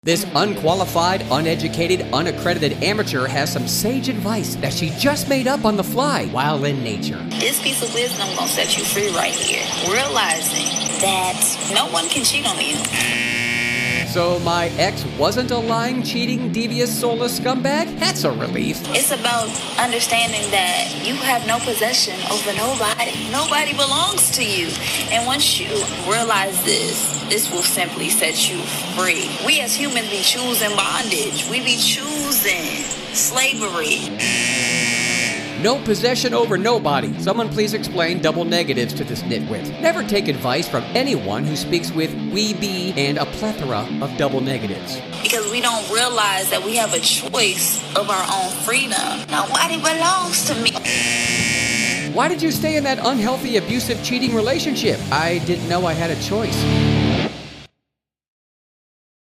This unqualified, uneducated, unaccredited amateur has some sage advice that she just made up on the fly while in nature. This piece of wisdom gonna set you free right here. Realizing that no one can cheat on you. So my ex wasn't a lying, cheating, devious, soulless scumbag? That's a relief. It's about understanding that you have no possession over nobody. Nobody belongs to you. And once you realize this will simply set you free. We as humans be choosing bondage. We be choosing slavery. No possession over nobody. Someone please explain double negatives to this nitwit. Never take advice from anyone who speaks with we be and a plethora of double negatives. Because we don't realize that we have a choice of our own freedom. Nobody belongs to me. Why did you stay in that unhealthy, abusive, cheating relationship? I didn't know I had a choice.